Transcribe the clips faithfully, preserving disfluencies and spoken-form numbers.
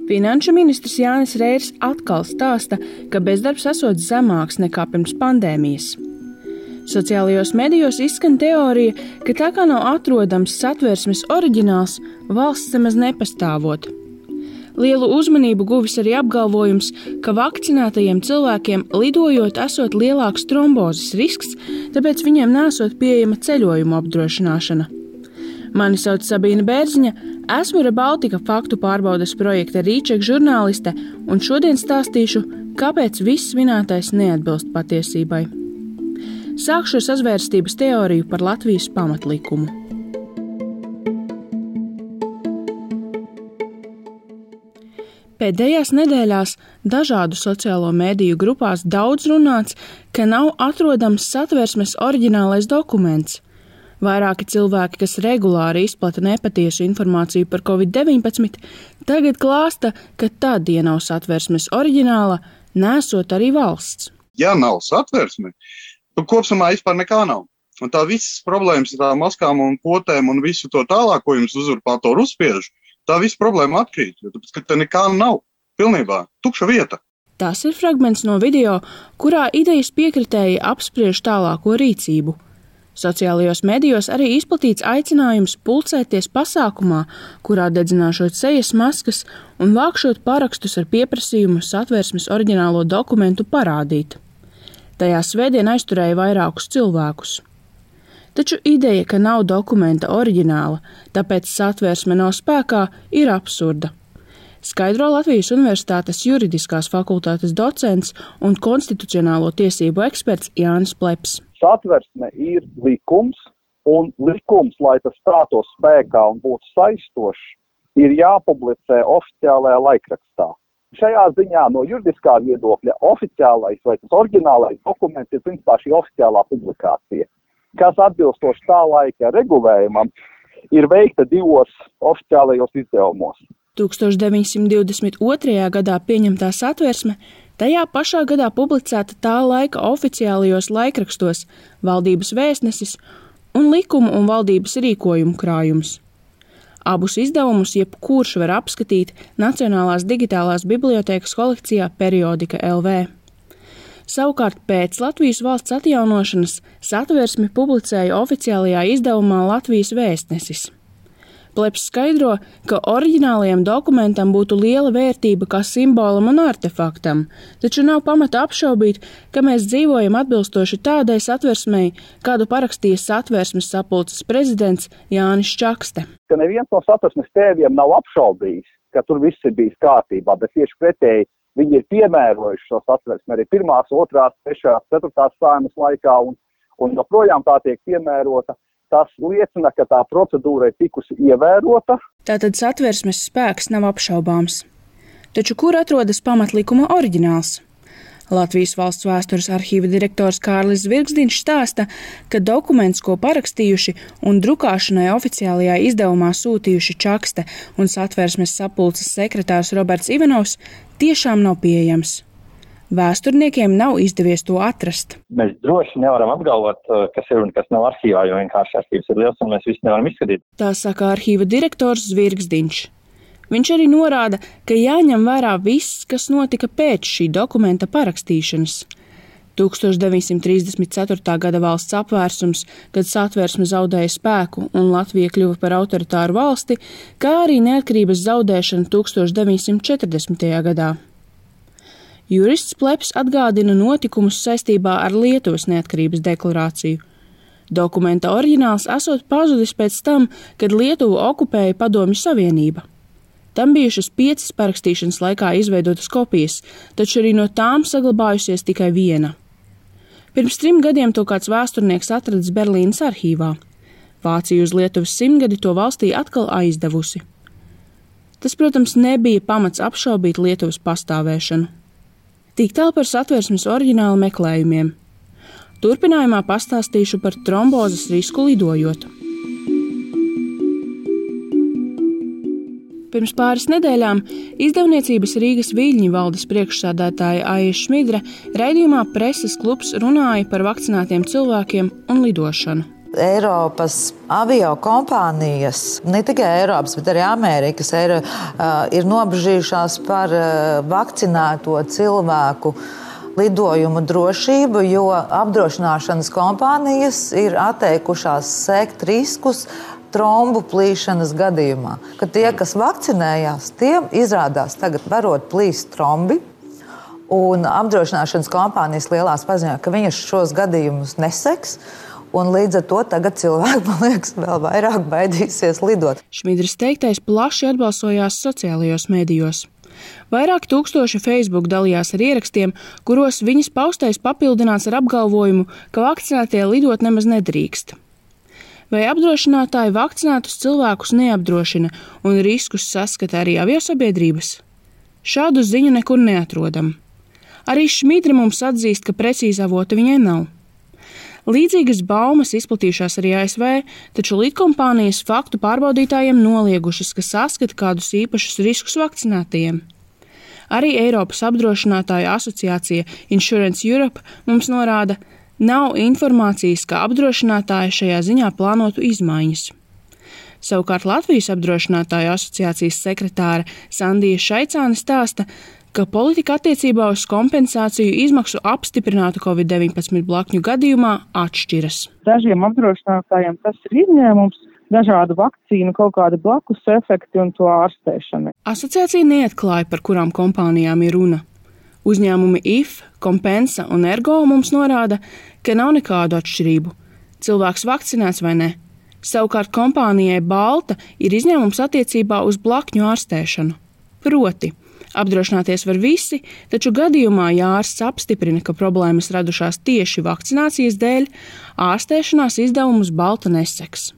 Finanšu ministrs Jānis Reirs atkal stāsta, ka bezdarbs esot zemāks nekā pirms pandēmijas. Sociālajos medijos izskan teorija, ka tā kā nav atrodams Satversmes oriģināls, valsts nemaz nepastāvot. Lielu uzmanību guvis arī apgalvojums, ka vakcinētajiem cilvēkiem lidojot esot lielāks trombozes risks, tāpēc viņiem nesot pieejama ceļojuma apdrošināšana. Mani sauc Sabīna Bērziņa, esmu Rebaltika faktu pārbaudes projekta Rīček žurnāliste, un šodien stāstīšu, kāpēc viss minētais neatbilst patiesībai. Sākšu ar sazvērstības teoriju par Latvijas pamatlikumu. Pēdējās nedēļās dažādu sociālo mediju grupās daudz runāts, ka nav atrodams Satversmes oriģinālais dokuments. Vairāki cilvēki, kas regulāri izplata nepatiesu informāciju par covid deviņpadsmit, tagad klāsta, ka tad, ja nav Satversmes oriģināla, nesot arī valsts. Ja nav Satversme, tad kopsumā vispār nekā nav. Un tā visas problēmas ar tām maskām un potēm un visu to tālāk, ko jums uzurpātori uzspiež, tā visa problēma atkrīt, jo tāpēc, ka te nekā nav. Pilnībā tukša vieta. Tas ir fragments no video, kurā idejas piekritēji apspriež tālāko rīcību. Sociālajos medijos arī izplatīts aicinājums pulcēties pasākumā, kurā dedzināšot sejas maskas un vākšot parakstus ar pieprasījumu Satversmes oriģinālo dokumentu parādīt. Tajā svētdien aizturēja vairākus cilvēkus. Taču ideja, ka nav dokumenta oriģināla, tāpēc Satversme nav spēkā, ir absurda. Skaidro Latvijas Universitātes juridiskās fakultātes docents un konstitucionālo tiesību eksperts Jānis Pleps. Satversme ir likums, un likums, lai tas stātos spēkā un būtu saistošs, ir jāpublicē oficiālajā laikrakstā. Šajā ziņā no juridiskā viedokļa oficiālais vai tas oriģinālais dokuments ir principā šī oficiālā publikācija, kas atbilstoši tā laika regulējumam ir veikta divos oficiālajos izdevumos. tūkstoš deviņsimt divdesmit otrajā gadā pieņemtā Satversme, tajā pašā gadā publicēta tā laika oficiālajos laikrakstos Valdības vēstnesis un Likumu un valdības rīkojumu krājums. Abus izdevumus jebkurš var apskatīt Nacionālās digitālās bibliotēkas kolekcijā Periodika L V. Savukārt pēc Latvijas valsts atjaunošanas Satversmi publicēja oficiālajā izdevumā Latvijas vēstnesis. Pleps skaidro, ka oriģinālajam dokumentam būtu liela vērtība kā simbolam un artefaktam, taču nav pamata apšaubīt, ka mēs dzīvojam atbilstoši tādai Satversmei, kādu parakstīja Satversmes sapulces prezidents Jānis Čakste. Ka neviens no Satversmes tēviem nav apšaubījis, ka tur viss ir bijis kārtībā, bet tieši pretēji viņi ir piemērojuši šo Satversmi arī pirmās, otrās, trešās, ceturtās Saeimas laikā un, un joprojām tā tiek piemērota. Tas liecina, ka tā procedūra ir tikusi ievērota. Tātad Satversmes spēks nav apšaubāms. Taču kur atrodas pamatlikuma oriģināls? Latvijas Valsts vēstures arhīva direktors Kārlis Zvirgzdiņš stāsta, ka dokuments, ko parakstījuši un drukāšanai oficiālajā izdevumā sūtījuši Čakste un Satversmes sapulces sekretārs Roberts Ivanovs, tiešām nav pieejams. Vēsturniekiem nav izdevies to atrast. Mēs droši nevaram apgalvot, kas ir un kas nav arhīvā, jo vienkārši arhīvs ir liels un mēs visu nevaram izskatīt. Tā saka arhīva direktors Zvirgzdiņš. Viņš arī norāda, ka jāņem vērā viss, kas notika pēc šī dokumenta parakstīšanas. tūkstoš deviņsimt trīsdesmit ceturtā gada valsts apvērsums, kad Satversme zaudēja spēku un Latvija kļuva par autoritāru valsti, kā arī neatkarības zaudēšana tūkstoš deviņsimt četrdesmitajā gadā. Jurists Pleps atgādina notikumus saistībā ar Lietuvas neatkarības deklarāciju. Dokumenta oriģināls esot pazudis pēc tam, kad Lietuvu okupēja Padomju Savienība. Tam bijušas piecas parakstīšanas laikā izveidotas kopijas, taču arī no tām saglabājusies tikai viena. Pirms trim gadiem to kāds vēsturnieks atradis Berlīnas arhīvā. Vācija uz Lietuvas simtgadi to valstī atkal aizdevusi. Tas, protams, nebija pamats apšaubīt Lietuvas pastāvēšanu. Tik tālu par Satversmes oriģinālu meklējumiem. Turpinājumā pastāstīšu par trombozes risku lidojot. Pirms pāris nedēļām izdevniecības Rīgas Viļņu valdes priekšsēdētāja Aija Šmidre raidījumā Preses klubs runāja par vakcinētiem cilvēkiem un lidošanu. Eiropas avio kompānijas, ne tikai Eiropas, bet arī Amerikas, ir, ir nobežījušās par vakcinēto cilvēku lidojumu drošību, jo apdrošināšanas kompānijas ir atteikušās sekt riskus trombu plīšanas gadījumā. Kad tie, kas vakcinējās, tiem izrādās tagad varot plīst trombi, un apdrošināšanas kompānijas lielās paziņoja, ka viņas šos gadījumus neseks, un līdz ar to tagad cilvēki, man liekas, vēl vairāk baidīsies lidot. Šmidras teiktais plaši atbalsojās sociālajos mēdījos. Vairāk tūkstoši Facebook dalījās ar ierakstiem, kuros viņas paustais papildināts ar apgalvojumu, ka vakcinētie lidot nemaz nedrīkst. Vai apdrošinātāji vakcinētus cilvēkus neapdrošina un riskus saskata arī aviosabiedrības? Šādu ziņu nekur neatrodam. Arī Šmidra mums atzīst, ka precīzi avota viņai nav. Līdzīgas baumas izplatījušās arī A S V, taču lidkompānijas faktu pārbaudītājiem noliegušas, ka saskata kādus īpašus riskus vakcinētajiem. Arī Eiropas apdrošinātāju asociācija Insurance Europe mums norāda, nav informācijas, ka apdrošinātāji šajā ziņā plānotu izmaiņas. Savukārt Latvijas apdrošinātāju asociācijas sekretāre Sandija Šaicāne stāsta, ka politika attiecībā uz kompensāciju izmaksu apstiprinātu covid deviņpadsmit blakņu gadījumā atšķiras. Dažiem apdrošinātājiem tas ir izņēmums, dažādu vakcīnu, kaut kādi blakus efekti un to ārstēšana. Asociācija neatklāja, par kurām kompānijām ir runa. Uzņēmumi I F, Kompensa un Ergo mums norāda, ka nav nekādu atšķirību. Cilvēks vakcinēts vai ne. Savukārt kompānijai Balta ir izņēmums attiecībā uz blakņu ārstēšanu. Proti, apdrošināties var visi, taču gadījumā, ja ārsts apstiprina, ka problēmas radušās tieši vakcinācijas dēļ, ārstēšanās izdevumus Balta neseks.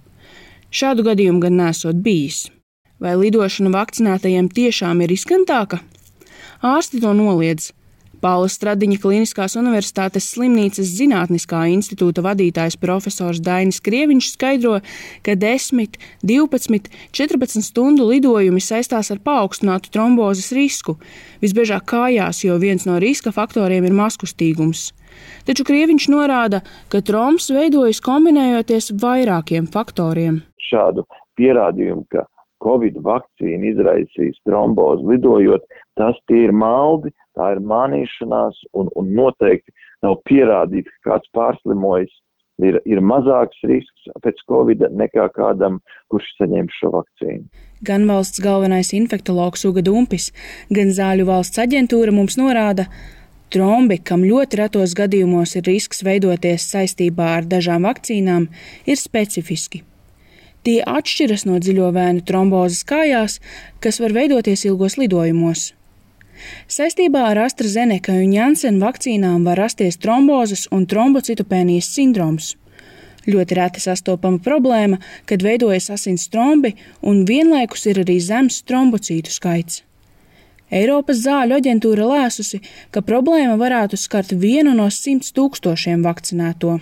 Šādu gadījumu gan nesot bijis. Vai lidošana vakcinētajiem tiešām ir riskantāka? Ārsti to noliedz. Paula Stradiņa Kliniskās universitātes slimnīcas zinātniskā institūta vadītājs profesors Dainis Krieviņš skaidro, ka desmit, divpadsmit, četrpadsmit stundu lidojumi saistās ar paaugstinātu trombozes risku, visbiežāk kājās, jo viens no riska faktoriem ir mazkustīgums. Taču Krieviņš norāda, ka trombs veidojas kombinējoties vairākiem faktoriem. Šādu pierādījumu, ka Covid vakcīna izraisīs trombozi lidojot, tas tie ir maldi, tā ir mānīšanās un, un noteikti nav pierādīts, ka kāds pārslimojis, ir, ir mazāks risks pēc Covid nekā kādam, kurš saņem šo vakcīnu. Gan valsts galvenais infektologs Uga Dumpis, gan Zāļu valsts aģentūra mums norāda, trombi, kam ļoti retos gadījumos ir risks veidoties saistībā ar dažām vakcīnām, ir specifiski. Tie atšķiras no dziļovēnu trombozes kājās, kas var veidoties ilgos lidojumos. Saistībā ar AstraZeneca un Janssen vakcīnām var rasties trombozes un trombocitopēnijas sindroms. Ļoti reti sastopama problēma, kad veidojas asins trombi un vienlaikus ir arī zems trombocītu skaits. Eiropas zāļu aģentūra lēsusi, ka problēma varētu skart vienu no simts tūkstošiem vakcinēto.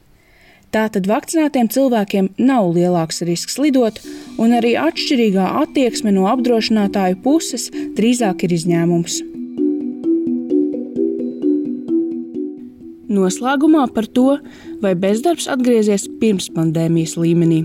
Tātad vakcinētiem cilvēkiem nav lielāks risks lidot, un arī atšķirīgā attieksme no apdrošinātāju puses drīzāk ir izņēmums. Noslēgumā par to, vai bezdarbs atgriezies pirms pandēmijas līmenī.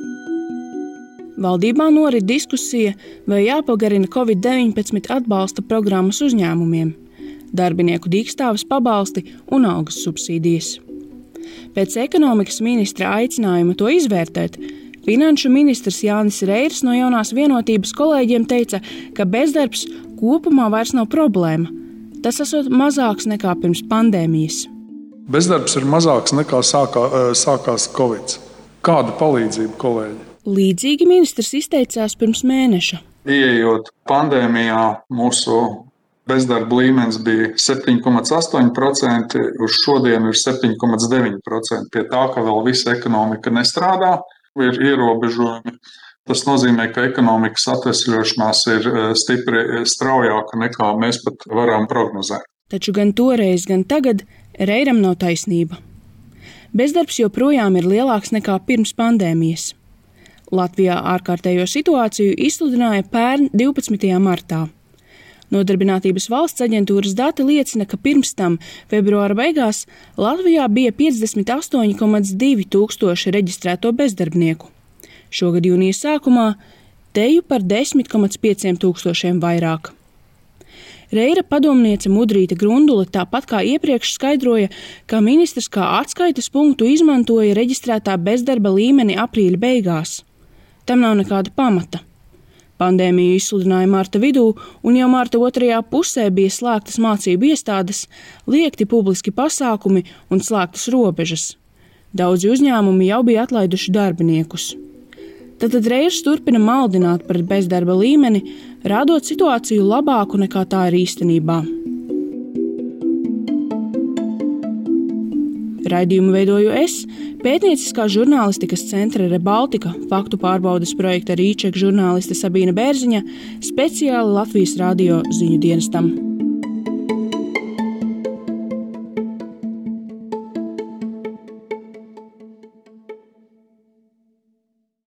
Valdībā norit diskusija, vai jāpagarina covid deviņpadsmit atbalsta programmas uzņēmumiem, darbinieku dīkstāves pabalsti un algas subsīdijas. Pēc ekonomikas ministra aicinājuma to izvērtēt, finanšu ministrs Jānis Reirs no Jaunās vienotības kolēģiem teica, ka bezdarbs kopumā vairs nav problēma. Tas esot mazāks nekā pirms pandēmijas. Bezdarbs ir mazāks nekā sākā, sākās Covid. Kāda palīdzība, kolēģi? Līdzīgi ministrs izteicās pirms mēneša. Ieejot pandēmijā, mūsu bezdarba līmenis bija septiņi komats astoņi procenti, uz šodienu ir septiņi komats deviņi procenti. Pie tā, ka vēl visa ekonomika nestrādā, ir ierobežojumi. Tas nozīmē, ka ekonomikas atvesļošanās ir stipri straujāka nekā mēs pat varam prognozēt. Taču gan toreiz, gan tagad Reiram nav taisnība. Bezdarbs joprojām ir lielāks nekā pirms pandēmijas. Latvijā ārkārtējo situāciju izsludināja pērn divpadsmitajā martā. Nodarbinātības valsts aģentūras dati liecina, ka pirms tam februāra beigās Latvijā bija piecdesmit astoņi komats divi tūkstoši reģistrēto bezdarbnieku. Šogad jūnija sākumā teju par desmit komats pieci tūkstošiem vairāk. Reira padomniece Mudrīta Grundule tāpat kā iepriekš skaidroja, ka ministrs kā atskaites punktu izmantoja reģistrētā bezdarba līmeni aprīļa beigās. Tam nav nekāda pamata. Pandēmiju izsludināja marta vidū, un jau marta otrajā pusē bija slēgtas mācību iestādes, liekti publiski pasākumi un slēgtas robežas. Daudzi uzņēmumi jau bija atlaiduši darbiniekus. Tātad Reirs turpina maldināt par bezdarba līmeni, rādot situāciju labāku nekā tā ir īstenībā. Raidījumu veidoju es, pētnieciskā žurnālistikas centra Rebaltika, faktu pārbaudes projekta Rīčeka žurnāliste Sabīna Bērziņa, speciāli Latvijas radio ziņu dienestam.